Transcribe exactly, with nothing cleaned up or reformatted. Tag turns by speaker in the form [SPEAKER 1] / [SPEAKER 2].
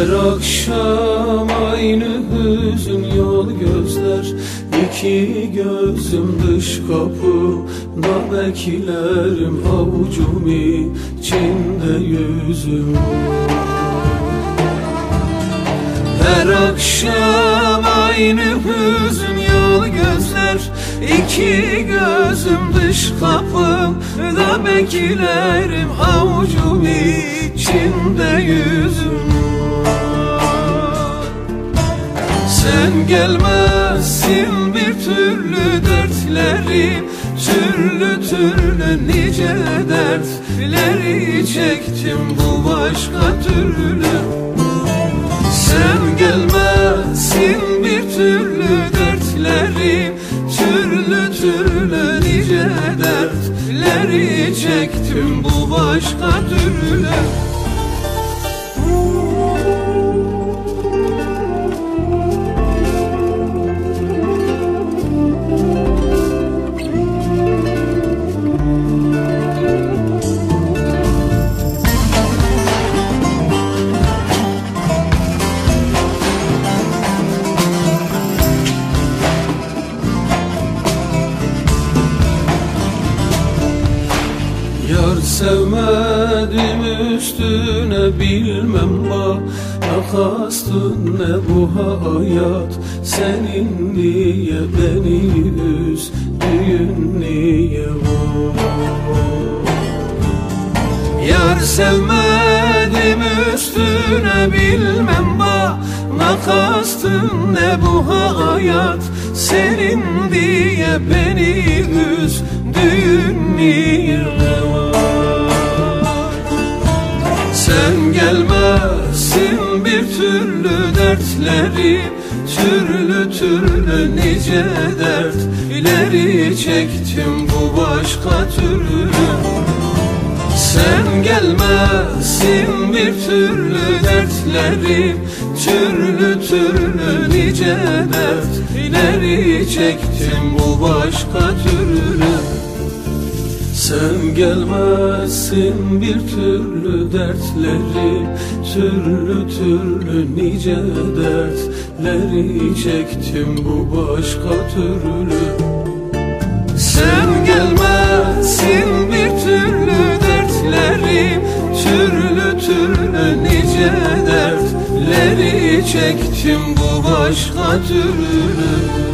[SPEAKER 1] Her akşam aynı hüzün yol gözler, İki gözüm dış kapıda beklerim, avucum içinde yüzüm. Her akşam aynı hüzün yol gözler, İki gözüm dış kapıda beklerim, avucum içinde yüzüm. Sen gelmezsin bir türlü dertlerim, Türlü türlü nice dertleri çektim bu başka türlü. Sen gelmezsin bir türlü dertlerim, Türlü türlü nice dertleri çektim bu başka türlü. Yar sevmedim üstüne bilmem bana kastın ne bu hayat, senin diye beni üzdün niye var? Yar sevmedim üstüne bilmem bana kastın ne bu hayat, senin diye beni üzdün niye var? Sen gelmezsin bir türlü dertleri, Türlü türlü nice dertleri çektim bu başka türlü. Sen gelmezsin bir türlü dertleri, Türlü türlü nice dertleri çektim bu başka türlü. Sen gelmezsin bir türlü dertleri, Türlü türlü nice dertleri çektim bu başka türlü. Sen gelmezsin bir türlü dertleri, Türlü türlü nice dertleri çektim bu başka türlü.